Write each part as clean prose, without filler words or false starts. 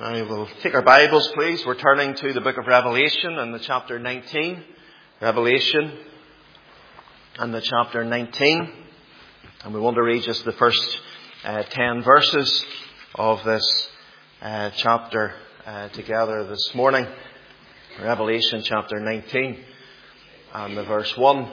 I will take our Bibles, please. We're turning to the book of Revelation and the chapter 19. Revelation and the chapter 19. And we want to read just the first 10 verses of this chapter together this morning. Revelation chapter 19 and the verse 1.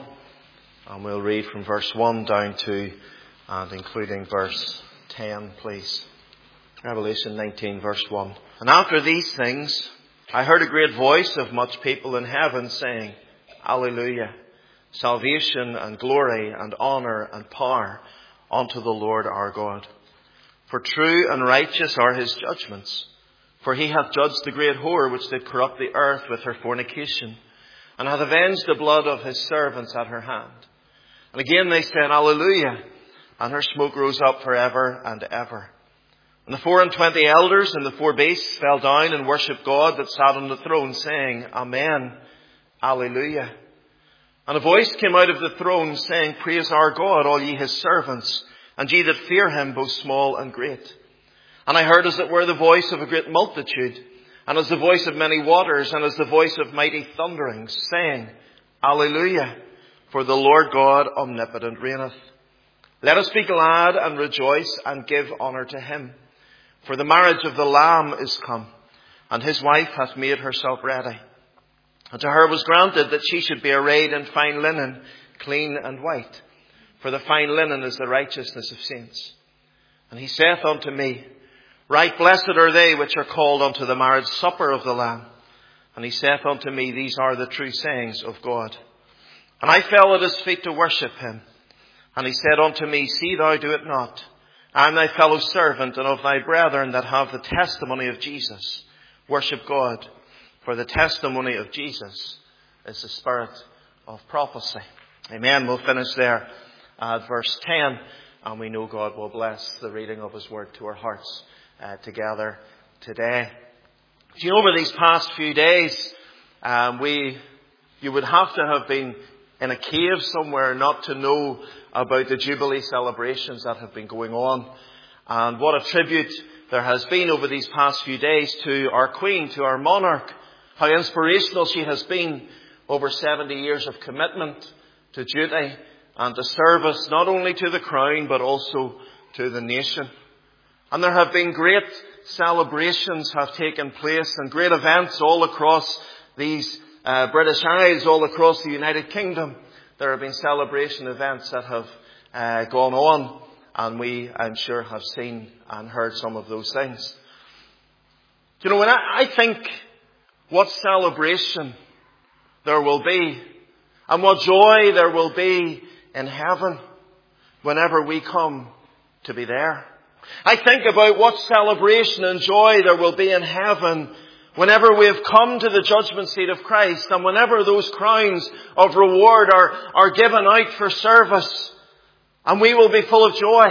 And we'll read from verse 1 down to and including verse 10, please. Revelation 19 verse 1. And after these things, I heard a great voice of much people in heaven saying, Alleluia! Salvation and glory and honour and power unto the Lord our God. For true and righteous are his judgments. For he hath judged the great whore which did corrupt the earth with her fornication, and hath avenged the blood of his servants at her hand. And again they said, Alleluia! And her smoke rose up for ever and ever. And the 24 elders and the 4 beasts fell down and worshipped God that sat on the throne, saying, Amen, Alleluia. And a voice came out of the throne, saying, Praise our God, all ye his servants, and ye that fear him, both small and great. And I heard as it were the voice of a great multitude, and as the voice of many waters, and as the voice of mighty thunderings, saying, Alleluia, for the Lord God omnipotent reigneth. Let us be glad and rejoice and give honour to him. For the marriage of the Lamb is come, and his wife hath made herself ready. And to her was granted that she should be arrayed in fine linen, clean and white. For the fine linen is the righteousness of saints. And he saith unto me, Right blessed are they which are called unto the marriage supper of the Lamb. And he saith unto me, These are the true sayings of God. And I fell at his feet to worship him. And he said unto me, See thou do it not. I am thy fellow servant and of thy brethren that have the testimony of Jesus. Worship God, for the testimony of Jesus is the spirit of prophecy. Amen. We'll finish there at verse 10, and we know God will bless the reading of his word to our hearts together today. Do you know, over these past few days, you would have to have been in a cave somewhere not to know about the Jubilee celebrations that have been going on. And what a tribute there has been over these past few days to our Queen, to our monarch. How inspirational she has been over 70 years of commitment to duty and to service, not only to the crown but also to the nation. And there have been great celebrations have taken place and great events all across these British Isles, all across the United Kingdom. There have been celebration events that have gone on, and we, I'm sure, have seen and heard some of those things. You know, when I think what celebration there will be and what joy there will be in heaven whenever we come to be there. I think about what celebration and joy there will be in heaven whenever we have come to the judgment seat of Christ, and whenever those crowns of reward are given out for service, and we will be full of joy.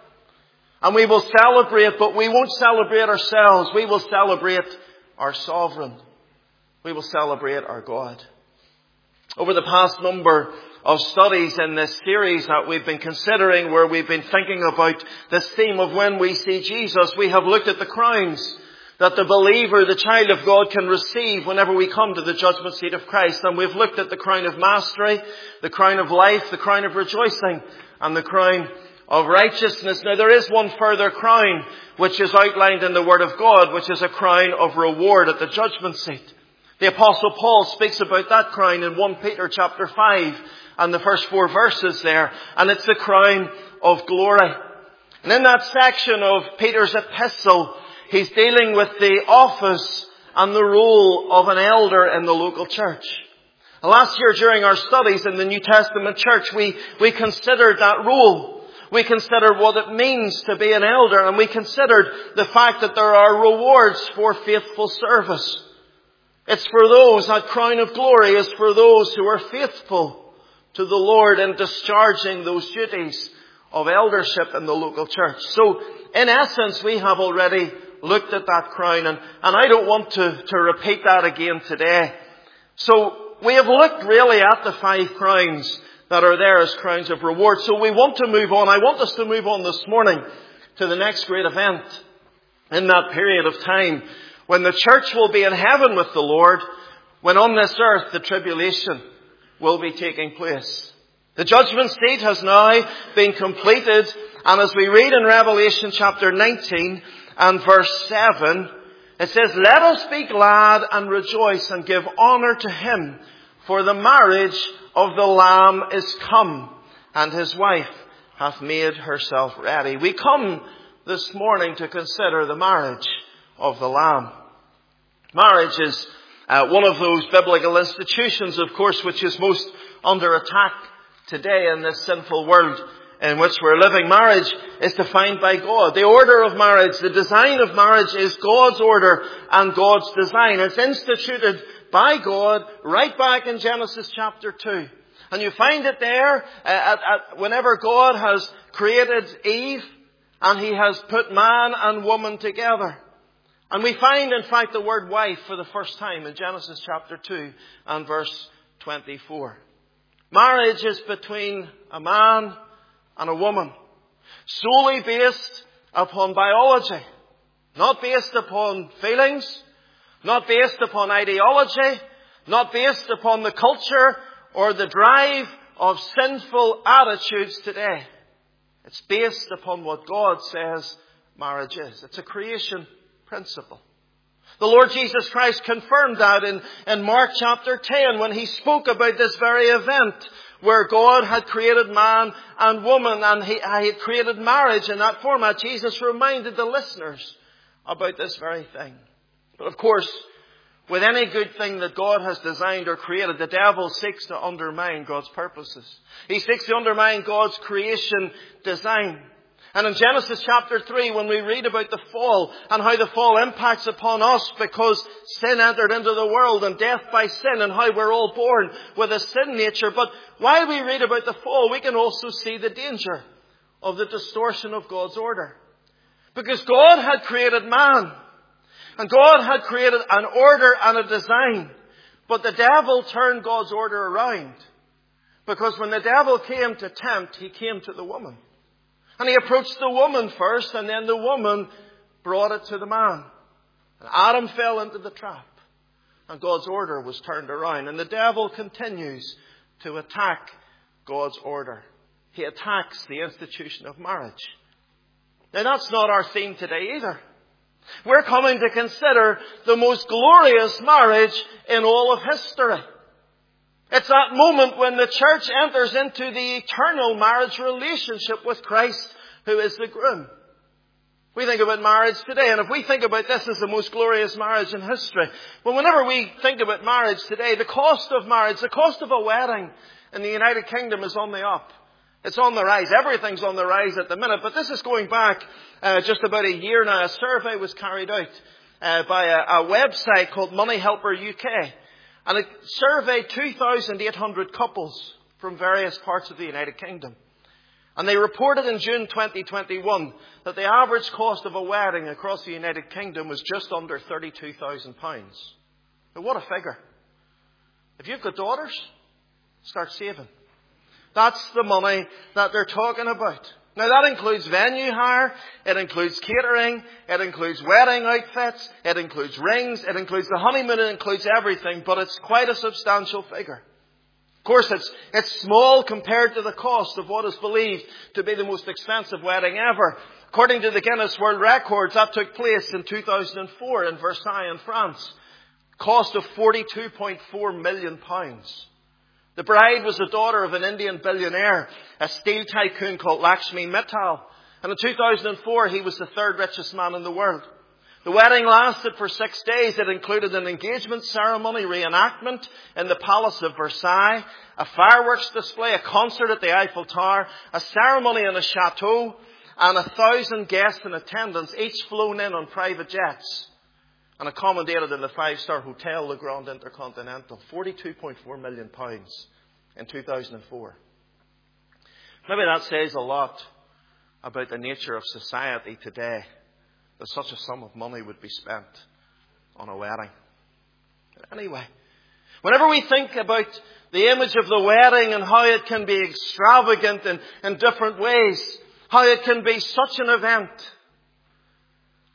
And we will celebrate, but we won't celebrate ourselves. We will celebrate our sovereign. We will celebrate our God. Over the past number of studies in this series that we've been considering, where we've been thinking about this theme of when we see Jesus, we have looked at the crowns that the believer, the child of God, can receive whenever we come to the judgment seat of Christ. And we've looked at the crown of mastery, the crown of life, the crown of rejoicing, and the crown of righteousness. Now there is one further crown which is outlined in the Word of God, which is a crown of reward at the judgment seat. The Apostle Paul speaks about that crown in 1 Peter chapter 5 and the first 4 verses there. And it's the crown of glory. And in that section of Peter's epistle, he's dealing with the office and the role of an elder in the local church. Last year during our studies in the New Testament church, we considered that role. We considered what it means to be an elder, and we considered the fact that there are rewards for faithful service. It's for those, that crown of glory is for those who are faithful to the Lord in discharging those duties of eldership in the local church. So, in essence, we have already looked at that crown, and I don't want to repeat that again today. So, we have looked really at the 5 crowns that are there as crowns of reward. So we want to move on. I want us to move on this morning to the next great event in that period of time when the church will be in heaven with the Lord, when on this earth the tribulation will be taking place. The judgment seat has now been completed, and as we read in Revelation chapter 19 and verse 7, it says, "Let us be glad and rejoice and give honor to him, for the marriage of the Lamb is come, and his wife hath made herself ready." We come this morning to consider the marriage of the Lamb. Marriage is one of those biblical institutions, of course, which is most under attack today in this sinful world in which we're living. Marriage is defined by God. The order of marriage, the design of marriage is God's order and God's design. It's instituted by God right back in Genesis chapter 2. And you find it there whenever God has created Eve and he has put man and woman together. And we find, in fact, the word wife for the first time in Genesis chapter 2 and verse 24. Marriage is between a man and a woman, solely based upon biology, not based upon feelings, not based upon ideology, not based upon the culture or the drive of sinful attitudes today. It's based upon what God says marriage is. It's a creation principle. The Lord Jesus Christ confirmed that in Mark chapter 10 when he spoke about this very event where God had created man and woman and he had created marriage in that format. Jesus reminded the listeners about this very thing. But of course, with any good thing that God has designed or created, the devil seeks to undermine God's purposes. He seeks to undermine God's creation design. And in Genesis chapter 3, when we read about the fall and how the fall impacts upon us because sin entered into the world and death by sin and how we're all born with a sin nature. But while we read about the fall, we can also see the danger of the distortion of God's order. Because God had created man. And God had created an order and a design. But the devil turned God's order around. Because when the devil came to tempt, he came to the woman. And he approached the woman first, and then the woman brought it to the man. And Adam fell into the trap. And God's order was turned around. And the devil continues to attack God's order. He attacks the institution of marriage. Now that's not our theme today either. We're coming to consider the most glorious marriage in all of history. It's that moment when the church enters into the eternal marriage relationship with Christ, who is the groom. We think about marriage today, and if we think about this as the most glorious marriage in history, well, whenever we think about marriage today, the cost of marriage, the cost of a wedding in the United Kingdom is on the up. It's on the rise. Everything's on the rise at the minute. But this is going back just about a year now. A survey was carried out by a website called Money Helper UK. And it surveyed 2,800 couples from various parts of the United Kingdom. And they reported in June 2021 that the average cost of a wedding across the United Kingdom was just under £32,000. Now what a figure. If you've got daughters, start saving. That's the money that they're talking about. Now that includes venue hire, it includes catering, it includes wedding outfits, it includes rings, it includes the honeymoon, it includes everything, but it's quite a substantial figure. Of course, it's small compared to the cost of what is believed to be the most expensive wedding ever. According to the Guinness World Records, that took place in 2004 in Versailles in France. Cost of £42.4 million. The bride was the daughter of an Indian billionaire, a steel tycoon called Lakshmi Mittal. And in 2004, he was the third richest man in the world. The wedding lasted for 6 days. It included an engagement ceremony reenactment in the Palace of Versailles, a fireworks display, a concert at the Eiffel Tower, a ceremony in a chateau, and 1,000 guests in attendance, each flown in on private jets, and accommodated in the 5-star hotel, the Grand Intercontinental. £42.4 million in 2004. Maybe that says a lot about the nature of society today, that such a sum of money would be spent on a wedding. But anyway, whenever we think about the image of the wedding and how it can be extravagant in different ways, how it can be such an event,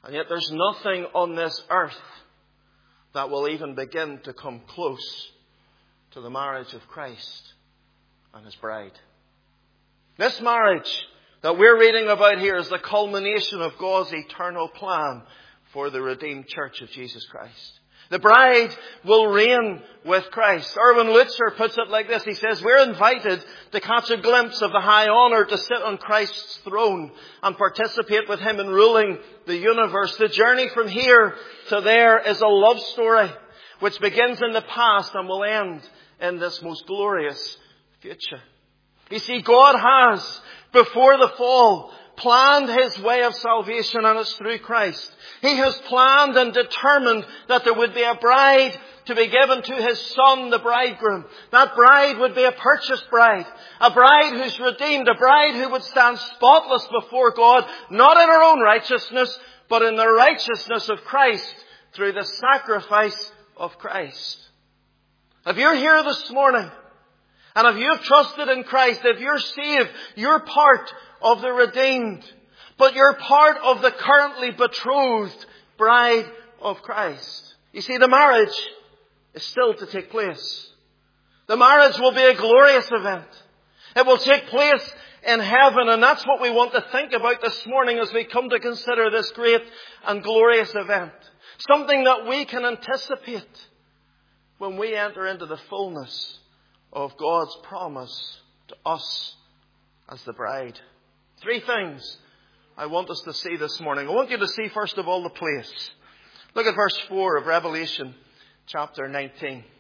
And yet there's nothing on this earth that will even begin to come close to the marriage of Christ and His bride. This marriage that we're reading about here is the culmination of God's eternal plan for the redeemed church of Jesus Christ. The bride will reign with Christ. Erwin Lutzer puts it like this. He says, we're invited to catch a glimpse of the high honor to sit on Christ's throne and participate with Him in ruling the universe. The journey from here to there is a love story which begins in the past and will end in this most glorious future. You see, God has, before the fall, planned His way of salvation, and it's through Christ. He has planned and determined that there would be a bride to be given to His Son, the bridegroom. That bride would be a purchased bride. A bride who's redeemed. A bride who would stand spotless before God, not in her own righteousness, but in the righteousness of Christ through the sacrifice of Christ. If you're here this morning, and if you've trusted in Christ, if you're saved, you're part of the redeemed. But you're part of the currently betrothed bride of Christ. You see, the marriage is still to take place. The marriage will be a glorious event. It will take place in heaven, and that's what we want to think about this morning as we come to consider this great and glorious event. Something that we can anticipate when we enter into the fullness of God's promise to us as the bride. Three things I want us to see this morning. I want you to see, first of all, the place. Look at verse 4 of Revelation chapter 19. It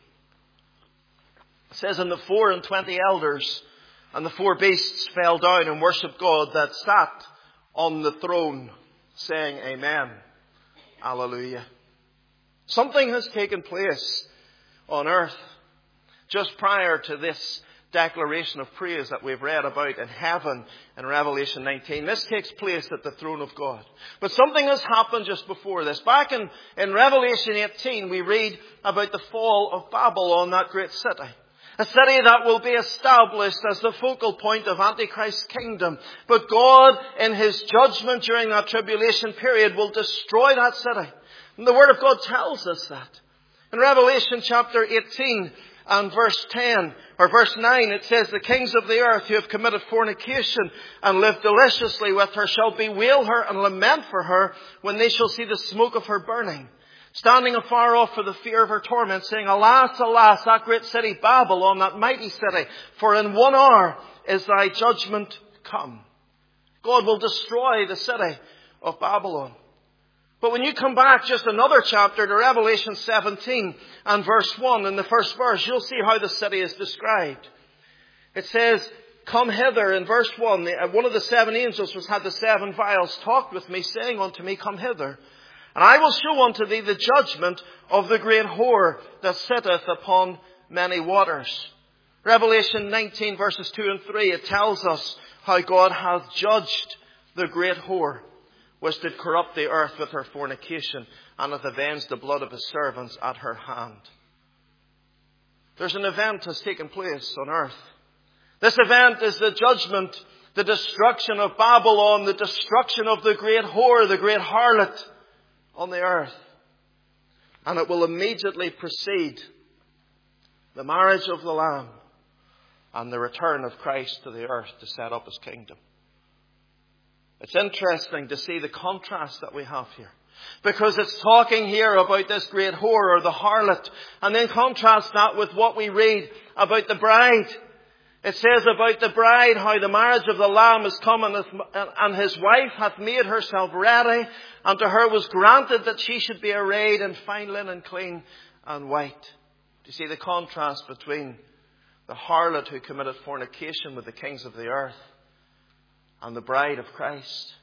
says, and the 24 elders and the 4 beasts fell down and worshipped God that sat on the throne, saying, Amen. Hallelujah. Something has taken place on earth just prior to this declaration of praise that we've read about in heaven in Revelation 19. This takes place at the throne of God. But something has happened just before this. Back in Revelation 18, we read about the fall of Babylon, that great city. A city that will be established as the focal point of Antichrist's kingdom. But God, in His judgment during that tribulation period, will destroy that city. And the Word of God tells us that. In Revelation chapter 18, and verse 10, or verse 9, it says, the kings of the earth who have committed fornication and lived deliciously with her shall bewail her and lament for her when they shall see the smoke of her burning, standing afar off for the fear of her torment, saying, Alas, alas, that great city Babylon, that mighty city, for in 1 hour is thy judgment come. God will destroy the city of Babylon. But when you come back just another chapter to Revelation 17 and verse 1, in the first verse, you'll see how the city is described. It says, Come hither, in verse 1, one of the 7 angels which had the 7 vials talked with me, saying unto me, Come hither, and I will show unto thee the judgment of the great whore that sitteth upon many waters. Revelation 19 verses 2 and 3, it tells us how God hath judged the great whore, which did corrupt the earth with her fornication, and hath avenged the blood of His servants at her hand. There's an event has taken place on earth. This event is the judgment, the destruction of Babylon, the destruction of the great whore, the great harlot on the earth. And it will immediately precede the marriage of the Lamb and the return of Christ to the earth to set up His kingdom. It's interesting to see the contrast that we have here. Because it's talking here about this great whore or the harlot. And then contrast that with what we read about the bride. It says about the bride how the marriage of the Lamb is come and his wife hath made herself ready. And to her was granted that she should be arrayed in fine linen, clean and white. Do you see the contrast between the harlot who committed fornication with the kings of the earth and the bride of Christ?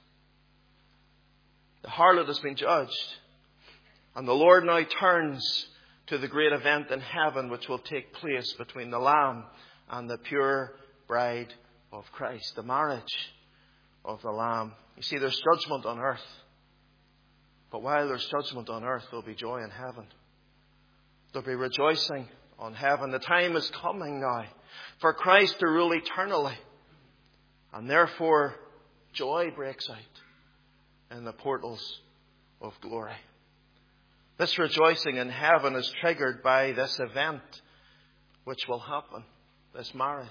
The harlot has been judged. And the Lord now turns to the great event in heaven which will take place between the Lamb and the pure bride of Christ. The marriage of the Lamb. You see, there's judgment on earth. But while there's judgment on earth, there'll be joy in heaven. There'll be rejoicing on heaven. The time is coming now for Christ to rule eternally. And therefore, joy breaks out in the portals of glory. This rejoicing in heaven is triggered by this event which will happen, this marriage.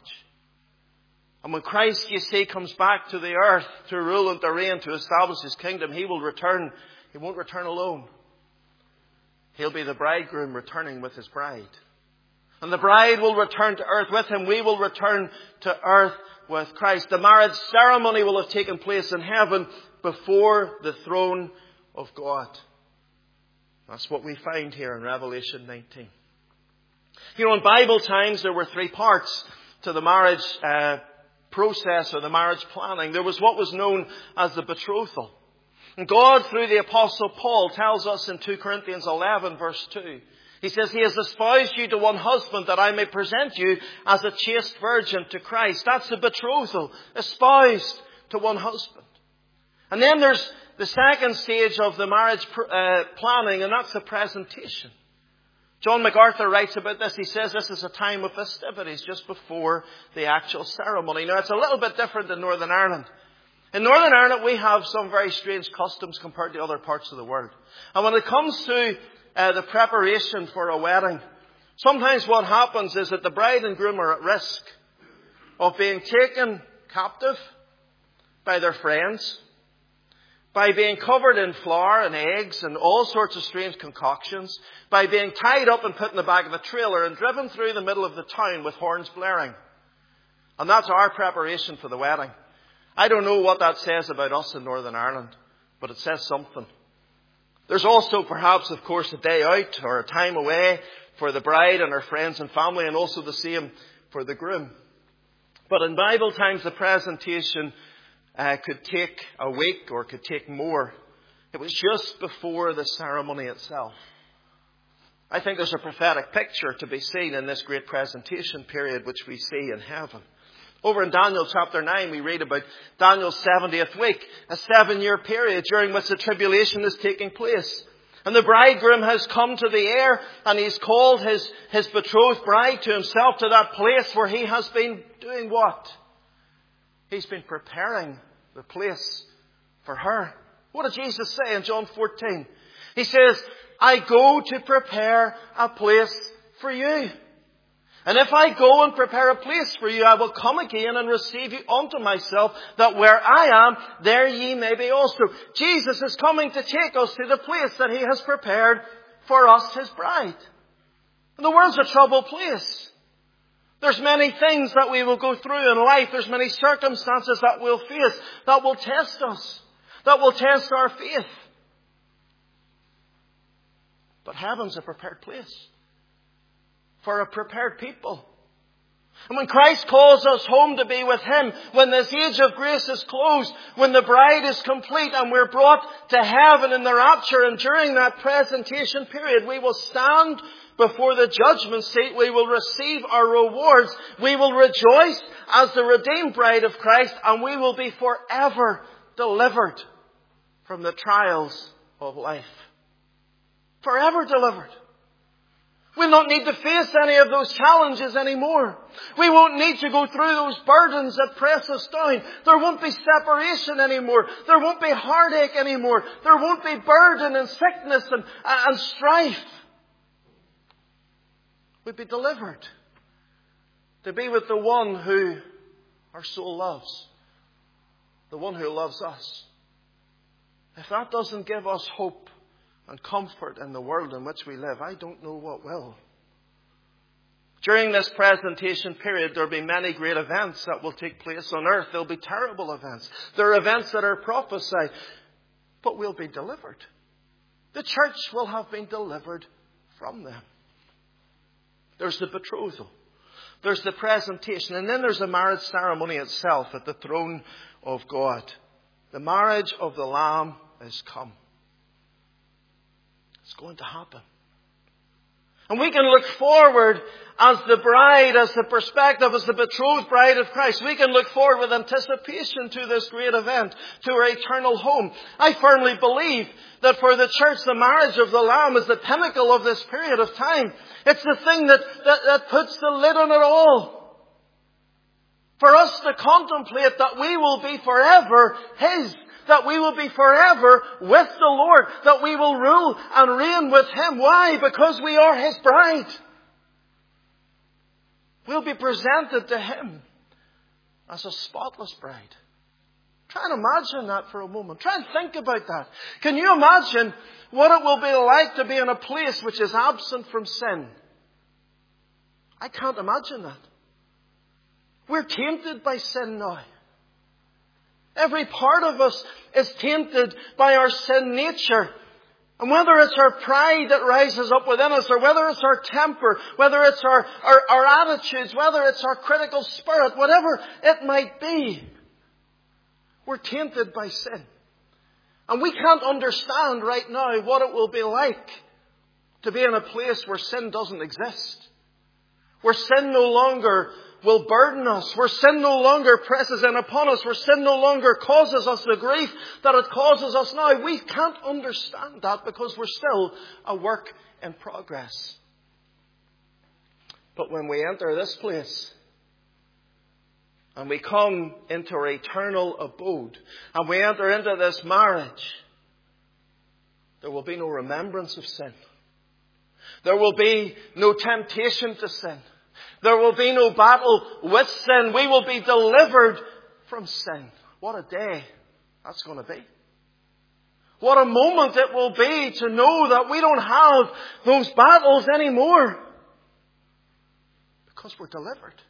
And when Christ, you see, comes back to the earth to rule and to reign, to establish His kingdom, He will return. He won't return alone. He'll be the bridegroom returning with His bride. And the bride will return to earth with Him. We will return to earth with Christ. The marriage ceremony will have taken place in heaven before the throne of God. That's what we find here in Revelation 19. You know, in Bible times, there were three parts to the marriage process or the marriage planning. There was what was known as the betrothal. And God, through the Apostle Paul, tells us in 2 Corinthians 11, verse 2, He says, He has espoused you to one husband that I may present you as a chaste virgin to Christ. That's the betrothal, espoused to one husband. And then there's the second stage of the marriage planning, and that's the presentation. John MacArthur writes about this. He says this is a time of festivities just before the actual ceremony. Now, it's a little bit different in Northern Ireland. In Northern Ireland, we have some very strange customs compared to other parts of the world. And when it comes to the preparation for a wedding, sometimes what happens is that the bride and groom are at risk of being taken captive by their friends, by being covered in flour and eggs and all sorts of strange concoctions, by being tied up and put in the back of a trailer and driven through the middle of the town with horns blaring. And that's our preparation for the wedding. I don't know what that says about us in Northern Ireland, but it says something. There's also perhaps, of course, a day out or a time away for the bride and her friends and family, and also the same for the groom. But in Bible times, the presentation could take a week or could take more. It was just before the ceremony itself. I think there's a prophetic picture to be seen in this great presentation period which we see in heaven. Over in Daniel chapter 9, we read about Daniel's 70th week, a 7-year period during which the tribulation is taking place. And the bridegroom has come to the air, and he's called his betrothed bride to himself to that place where he has been doing what? He's been preparing the place for her. What did Jesus say in John 14? He says, I go to prepare a place for you. And if I go and prepare a place for you, I will come again and receive you unto myself, that where I am, there ye may be also. Jesus is coming to take us to the place that He has prepared for us, His bride. And the world's a troubled place. There's many things that we will go through in life. There's many circumstances that we'll face that will test us, that will test our faith. But heaven's a prepared place for a prepared people. And when Christ calls us home to be with Him, when this age of grace is closed, when the bride is complete and we're brought to heaven in the rapture, and during that presentation period, we will stand before the judgment seat. We will receive our rewards. We will rejoice as the redeemed bride of Christ, and we will be forever delivered from the trials of life. Forever delivered. We'll not need to face any of those challenges anymore. We won't need to go through those burdens that press us down. There won't be separation anymore. There won't be heartache anymore. There won't be burden and sickness and strife. We'll be delivered to be with the one who our soul loves. The one who loves us. If that doesn't give us hope and comfort in the world in which we live, I don't know what will. During this presentation period, there will be many great events that will take place on earth. There will be terrible events. There are events that are prophesied, but we'll be delivered. The church will have been delivered from them. There's the betrothal. There's the presentation. And then there's the marriage ceremony itself at the throne of God. The marriage of the Lamb is come. It's going to happen. And we can look forward as the bride, as the perspective, as the betrothed bride of Christ. We can look forward with anticipation to this great event, to our eternal home. I firmly believe that for the church, the marriage of the Lamb is the pinnacle of this period of time. It's the thing that puts the lid on it all. For us to contemplate that we will be forever His, that we will be forever with the Lord, that we will rule and reign with Him. Why? Because we are His bride. We'll be presented to Him as a spotless bride. Try and imagine that for a moment. Try and think about that. Can you imagine what it will be like to be in a place which is absent from sin? I can't imagine that. We're tainted by sin now. Every part of us is tainted by our sin nature. And whether it's our pride that rises up within us, or whether it's our temper, whether it's our attitudes, whether it's our critical spirit, whatever it might be, we're tainted by sin. And we can't understand right now what it will be like to be in a place where sin doesn't exist. Where sin no longer will burden us. Where sin no longer presses in upon us. Where sin no longer causes us the grief that it causes us now. We can't understand that because we're still a work in progress. But when we enter this place, and we come into our eternal abode, and we enter into this marriage, there will be no remembrance of sin. There will be no temptation to sin. There will be no battle with sin. We will be delivered from sin. What a day that's going to be. What a moment it will be to know that we don't have those battles anymore. Because we're delivered.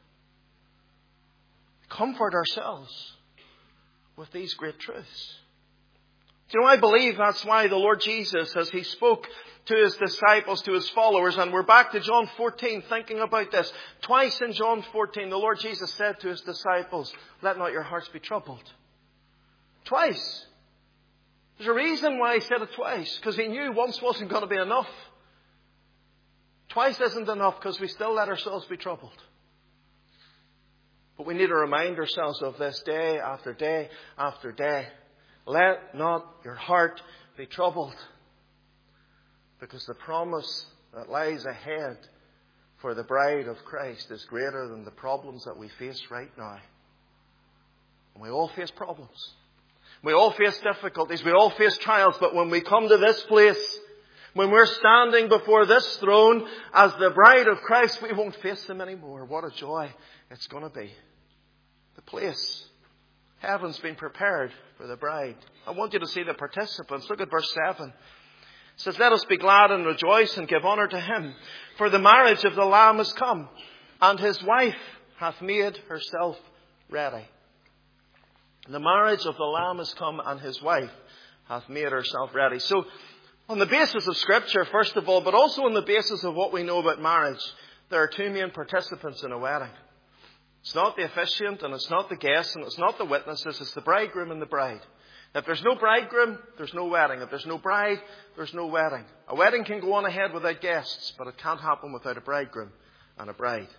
Comfort ourselves with these great truths. Do you know, I believe that's why the Lord Jesus, as He spoke to His disciples, to His followers, and we're back to John 14 thinking about this. Twice in John 14, the Lord Jesus said to His disciples, "Let not your hearts be troubled." Twice. There's a reason why He said it twice, because He knew once wasn't going to be enough. Twice isn't enough because we still let ourselves be troubled. But we need to remind ourselves of this day after day after day. Let not your heart be troubled. Because the promise that lies ahead for the bride of Christ is greater than the problems that we face right now. And we all face problems. We all face difficulties. We all face trials. But when we come to this place, when we're standing before this throne as the bride of Christ, we won't face them anymore. What a joy it's going to be. The place. Heaven's been prepared for the bride. I want you to see the participants. Look at verse 7. It says, "Let us be glad and rejoice and give honour to Him. For the marriage of the Lamb is come, and His wife hath made herself ready." The marriage of the Lamb is come, and His wife hath made herself ready. So, on the basis of Scripture, first of all, but also on the basis of what we know about marriage, there are two main participants in a wedding. It's not the officiant, and it's not the guests, and it's not the witnesses. It's the bridegroom and the bride. If there's no bridegroom, there's no wedding. If there's no bride, there's no wedding. A wedding can go on ahead without guests, but it can't happen without a bridegroom and a bride.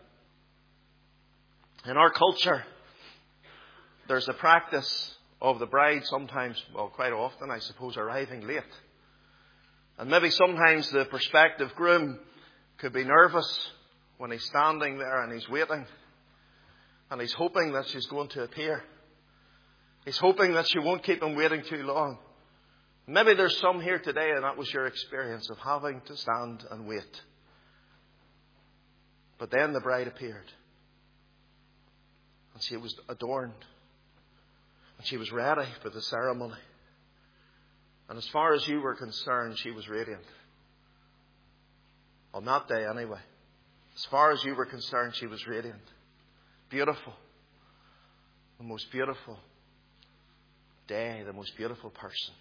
In our culture, there's a practice of the bride sometimes, well, quite often, I suppose, arriving late. And maybe sometimes the prospective groom could be nervous when he's standing there and he's waiting. And he's hoping that she's going to appear. He's hoping that she won't keep him waiting too long. Maybe there's some here today and that was your experience of having to stand and wait. But then the bride appeared. And she was adorned. And she was ready for the ceremony. And as far as you were concerned, she was radiant. On that day anyway. As far as you were concerned, she was radiant. Beautiful. The most beautiful day, the most beautiful person.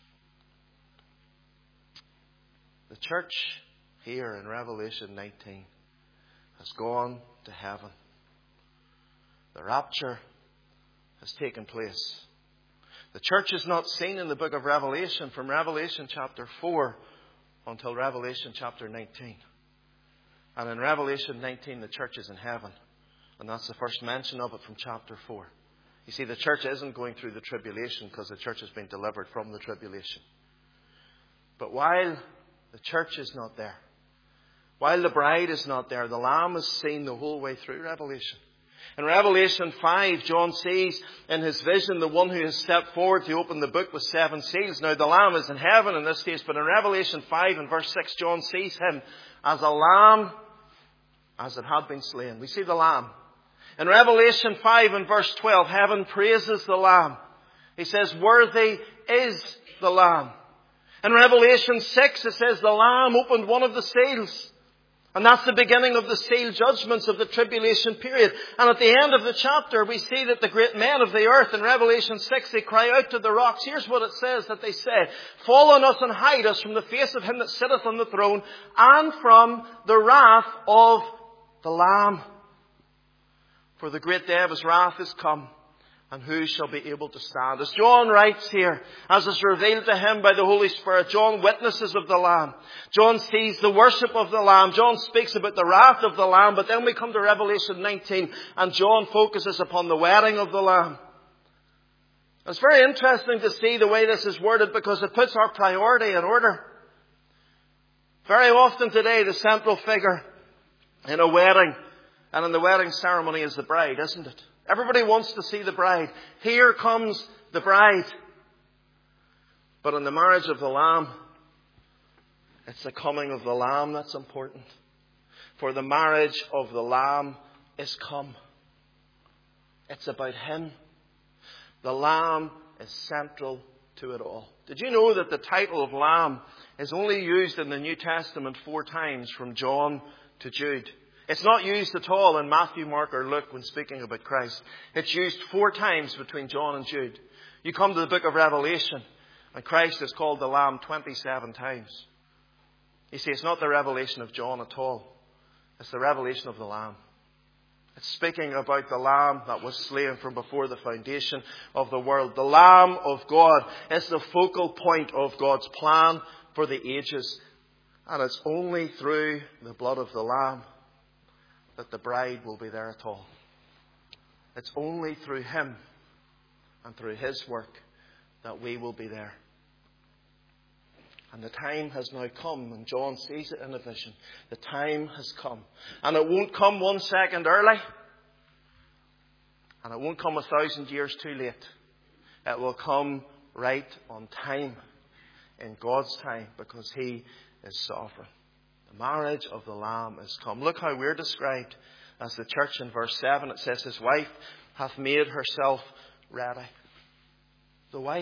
The church here in Revelation 19 has gone to heaven. The rapture has taken place. The church is not seen in the book of Revelation from Revelation chapter 4 until Revelation chapter 19. And in Revelation 19, the church is in heaven. And that's the first mention of it from chapter 4. You see, the church isn't going through the tribulation because the church has been delivered from the tribulation. But while the church is not there, while the bride is not there, the Lamb is seen the whole way through Revelation. In Revelation 5, John sees in his vision the one who has stepped forward to open the book with 7 seals. Now the Lamb is in heaven in this case, but in Revelation 5 and verse 6, John sees him as a lamb as it had been slain. We see the Lamb. In Revelation 5 and verse 12, heaven praises the Lamb. He says, worthy is the Lamb. In Revelation 6, it says the Lamb opened one of the seals. And that's the beginning of the seal judgments of the tribulation period. And at the end of the chapter, we see that the great men of the earth in Revelation 6, they cry out to the rocks. Here's what it says that they say. Fall on us and hide us from the face of him that sitteth on the throne and from the wrath of the Lamb. For the great day of his wrath is come. And who shall be able to stand? As John writes here, as is revealed to him by the Holy Spirit, John witnesses of the Lamb. John sees the worship of the Lamb. John speaks about the wrath of the Lamb. But then we come to Revelation 19 and John focuses upon the wedding of the Lamb. It's very interesting to see the way this is worded because it puts our priority in order. Very often today the central figure in a wedding and in the wedding ceremony is the bride, isn't it? Everybody wants to see the bride. Here comes the bride. But in the marriage of the Lamb, it's the coming of the Lamb that's important. For the marriage of the Lamb is come. It's about him. The Lamb is central to it all. Did you know that the title of Lamb is only used in the New Testament 4 times from John to Jude? It's not used at all in Matthew, Mark or Luke when speaking about Christ. It's used 4 times between John and Jude. You come to the book of Revelation and Christ is called the Lamb 27 times. You see, it's not the revelation of John at all. It's the revelation of the Lamb. It's speaking about the Lamb that was slain from before the foundation of the world. The Lamb of God is the focal point of God's plan for the ages. And it's only through the blood of the Lamb that the bride will be there at all. It's only through him and through his work that we will be there. And the time has now come, and John sees it in a vision. The time has come. And it won't come 1 second early. And it won't come 1,000 years too late. It will come right on time, in God's time, because he is sovereign. The marriage of the Lamb is come. Look how we're described as the church in verse 7. It says, his wife hath made herself ready. The wife.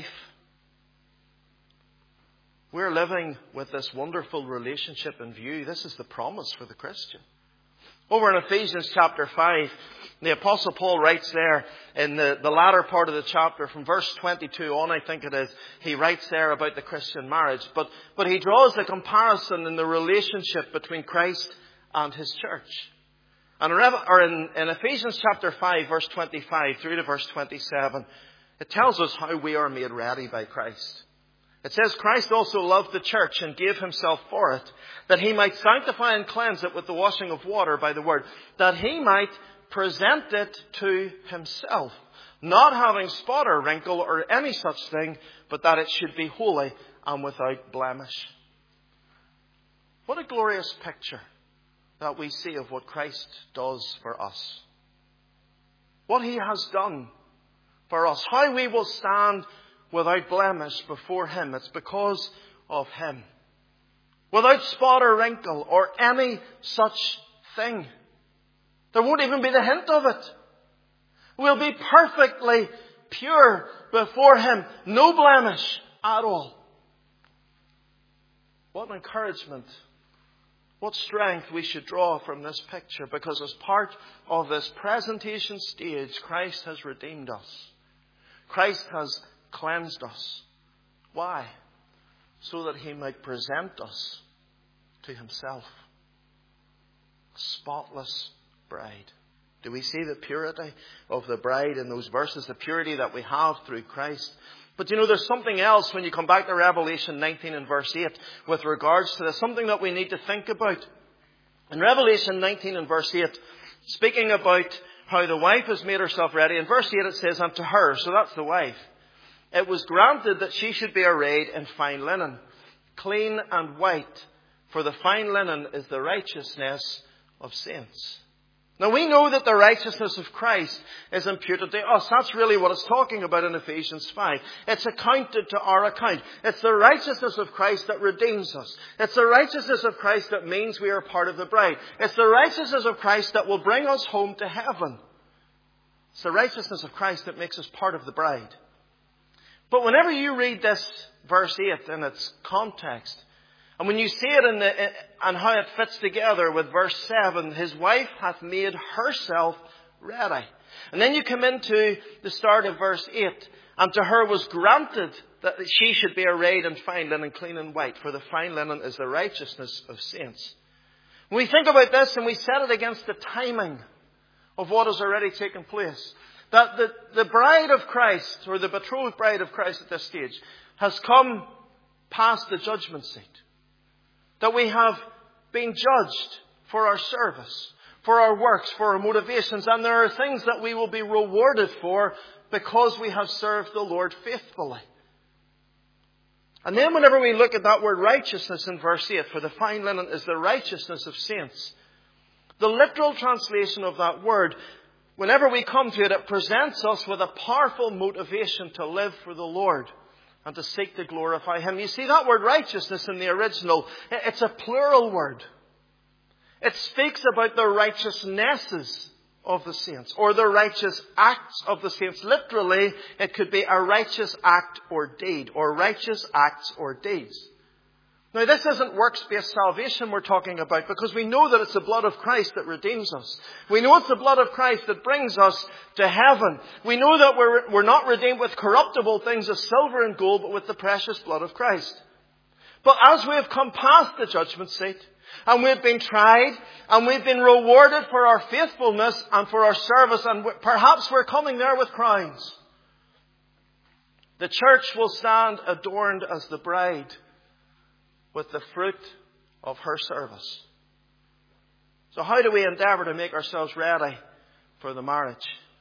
We're living with this wonderful relationship in view. This is the promise for the Christian. Over in Ephesians chapter 5, the Apostle Paul writes there in the latter part of the chapter, from verse 22 on, I think it is, he writes there about the Christian marriage. But he draws the comparison in the relationship between Christ and his church. And in Ephesians chapter 5, verse 25 through to verse 27, it tells us how we are made ready by Christ. It says, Christ also loved the church and gave himself for it, that he might sanctify and cleanse it with the washing of water by the word, that he might present it to himself, not having spot or wrinkle or any such thing, but that it should be holy and without blemish. What a glorious picture that we see of what Christ does for us. What he has done for us. How we will stand without blemish before him. It's because of him. Without spot or wrinkle or any such thing. There won't even be the hint of it. We'll be perfectly pure before him. No blemish at all. What an encouragement. What strength we should draw from this picture. Because as part of this presentation stage, Christ has redeemed us. Christ has cleansed us. Why? So that he might present us to himself. A spotless bride. Do we see the purity of the bride in those verses? The purity that we have through Christ. But you know, there's something else when you come back to Revelation 19 and verse 8 with regards to this. Something that we need to think about. In Revelation 19 and verse 8, speaking about how the wife has made herself ready. In verse 8 it says, unto her, so that's the wife, it was granted that she should be arrayed in fine linen, clean and white, for the fine linen is the righteousness of saints. Now we know that the righteousness of Christ is imputed to us. That's really what it's talking about in Ephesians 5. It's accounted to our account. It's the righteousness of Christ that redeems us. It's the righteousness of Christ that means we are part of the bride. It's the righteousness of Christ that will bring us home to heaven. It's the righteousness of Christ that makes us part of the bride. But whenever you read this verse 8 in its context, and when you see it and how it fits together with verse 7, his wife hath made herself ready. And then you come into the start of verse 8, and to her was granted that she should be arrayed in fine linen, clean and white, for the fine linen is the righteousness of saints. When we think about this and we set it against the timing of what has already taken place, that the bride of Christ, or the betrothed bride of Christ at this stage, has come past the judgment seat. That we have been judged for our service, for our works, for our motivations. And there are things that we will be rewarded for because we have served the Lord faithfully. And then whenever we look at that word righteousness in verse 8, for the fine linen is the righteousness of saints. The literal translation of that word, whenever we come to it, it presents us with a powerful motivation to live for the Lord and to seek to glorify Him. You see, that word righteousness in the original, it's a plural word. It speaks about the righteousnesses of the saints, or the righteous acts of the saints. Literally, it could be a righteous act or deed, or righteous acts or deeds. Now, this isn't works-based salvation we're talking about, because we know that it's the blood of Christ that redeems us. We know it's the blood of Christ that brings us to heaven. We know that we're not redeemed with corruptible things as silver and gold, but with the precious blood of Christ. But as we have come past the judgment seat, and we've been tried, and we've been rewarded for our faithfulness and for our service, and perhaps we're coming there with crowns, the church will stand adorned as the bride, with the fruit of her service. So how do we endeavour to make ourselves ready for the marriage?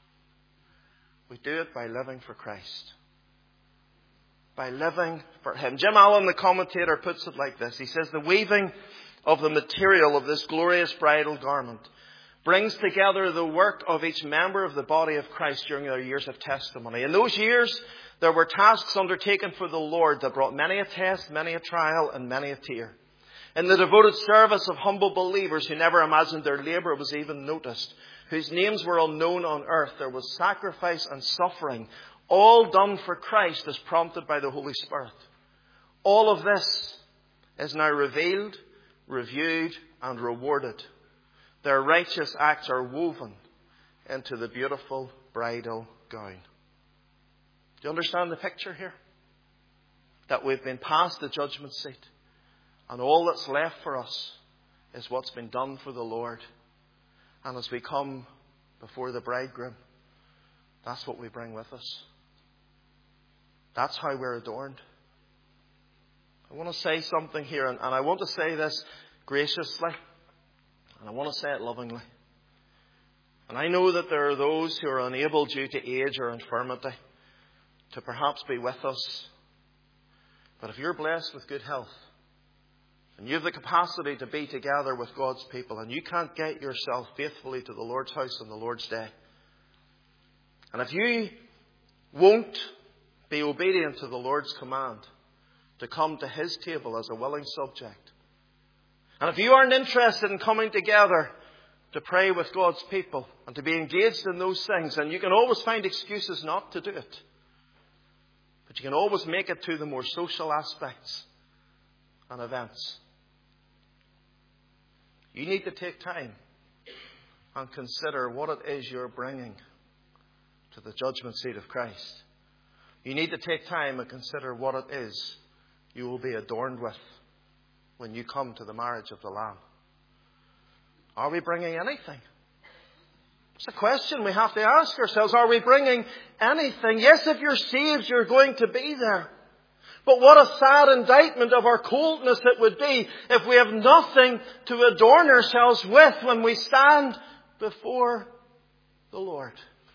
We do it by living for Christ. By living for Him. Jim Allen, the commentator, puts it like this. He says, the weaving of the material of this glorious bridal garment brings together the work of each member of the body of Christ during their years of testimony. In those years, there were tasks undertaken for the Lord that brought many a test, many a trial, and many a tear. In the devoted service of humble believers who never imagined their labour was even noticed, whose names were unknown on earth, there was sacrifice and suffering, all done for Christ as prompted by the Holy Spirit. All of this is now revealed, reviewed, and rewarded. Their righteous acts are woven into the beautiful bridal gown. Do you understand the picture here? That we've been past the judgment seat, and all that's left for us is what's been done for the Lord. And as we come before the bridegroom, that's what we bring with us. That's how we're adorned. I want to say something here, and I want to say this graciously, and I want to say it lovingly. And I know that there are those who are unable due to age or infirmity to perhaps be with us. But if you're blessed with good health, and you have the capacity to be together with God's people, and you can't get yourself faithfully to the Lord's house on the Lord's day, and if you won't be obedient to the Lord's command to come to His table as a willing subject, and if you aren't interested in coming together to pray with God's people and to be engaged in those things, and you can always find excuses not to do it, but you can always make it to the more social aspects and events. You need to take time and consider what it is you're bringing to the judgment seat of Christ. You need to take time and consider what it is you will be adorned with when you come to the marriage of the Lamb. Are we bringing anything? It's a question we have to ask ourselves. Are we bringing anything? Yes, if you're saved, you're going to be there. But what a sad indictment of our coldness it would be if we have nothing to adorn ourselves with when we stand before the Lord.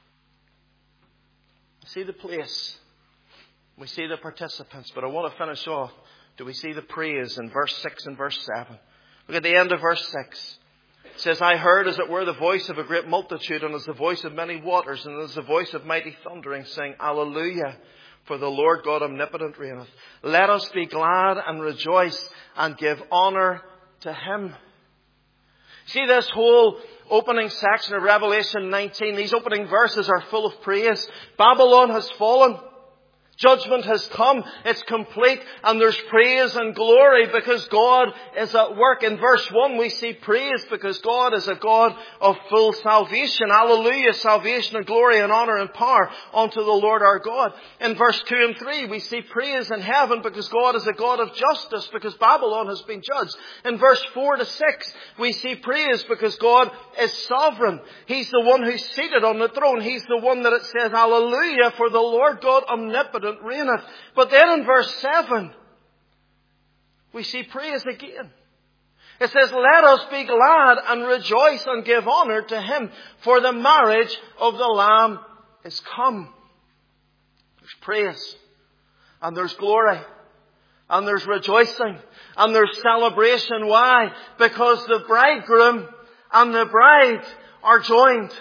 We see the place. We see the participants. But I want to finish off. Do we see the praise in verse 6 and verse 7? Look at the end of verse 6. It says, I heard as it were the voice of a great multitude, and as the voice of many waters, and as the voice of mighty thundering, saying, Alleluia, for the Lord God omnipotent reigneth. Let us be glad and rejoice and give honour to Him. See, this whole opening section of Revelation 19, these opening verses are full of praise. Babylon has fallen. Judgment has come. It's complete. And there's praise and glory because God is at work. In verse 1 we see praise because God is a God of full salvation. Hallelujah. Salvation and glory and honour and power unto the Lord our God. In verse 2 and 3 we see praise in heaven because God is a God of justice, because Babylon has been judged. In verse 4 to 6 we see praise because God is sovereign. He's the one who's seated on the throne. He's the one that it says, Hallelujah, for the Lord God omnipotent reigneth. But then in verse 7, we see praise again. It says, let us be glad and rejoice and give honour to Him, for the marriage of the Lamb is come. There's praise, and there's glory, and there's rejoicing, and there's celebration. Why? Because the bridegroom and the bride are joined.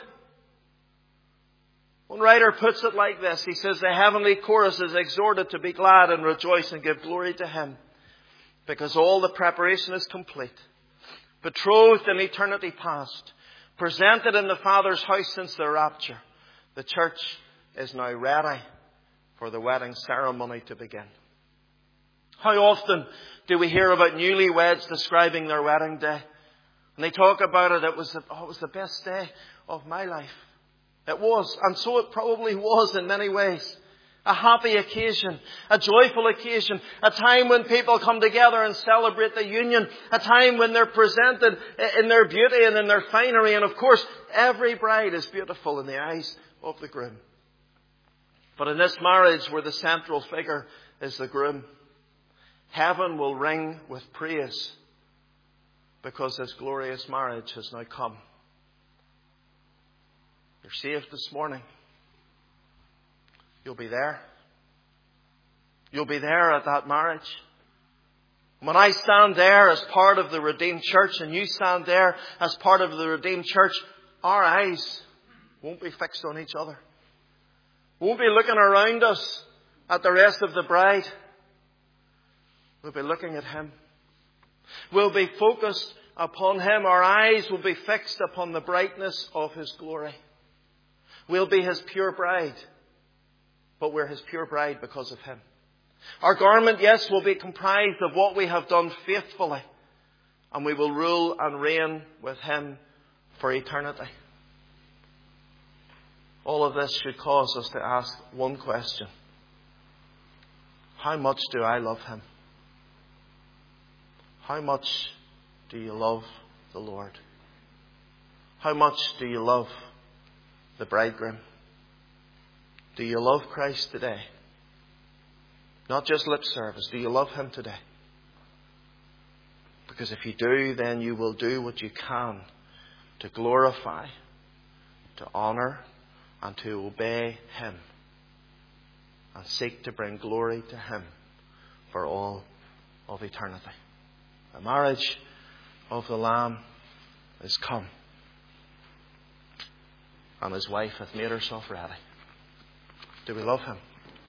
One writer puts it like this. He says, the heavenly chorus is exhorted to be glad and rejoice and give glory to Him, because all the preparation is complete. Betrothed in eternity past, presented in the Father's house since the rapture, the church is now ready for the wedding ceremony to begin. How often do we hear about newlyweds describing their wedding day? And they talk about it, it was the best day of my life. It was, and so it probably was in many ways. A happy occasion, a joyful occasion, a time when people come together and celebrate the union, a time when they're presented in their beauty and in their finery. And of course, every bride is beautiful in the eyes of the groom. But in this marriage where the central figure is the groom, heaven will ring with praise because this glorious marriage has now come. You're saved this morning. You'll be there. You'll be there at that marriage. When I stand there as part of the redeemed church and you stand there as part of the redeemed church, our eyes won't be fixed on each other. Won't be looking around us at the rest of the bride. We'll be looking at Him. We'll be focused upon Him. Our eyes will be fixed upon the brightness of His glory. We'll be His pure bride, but we're His pure bride because of Him. Our garment, yes, will be comprised of what we have done faithfully, and we will rule and reign with Him for eternity. All of this should cause us to ask one question. How much do I love Him? How much do you love the Lord? How much do you love the bridegroom? Do you love Christ today? Not just lip service. Do you love Him today? Because if you do, then you will do what you can to glorify, to honour, and to obey Him, and seek to bring glory to Him for all of eternity. The marriage of the Lamb is come, and His wife hath made herself ready. Do we love Him?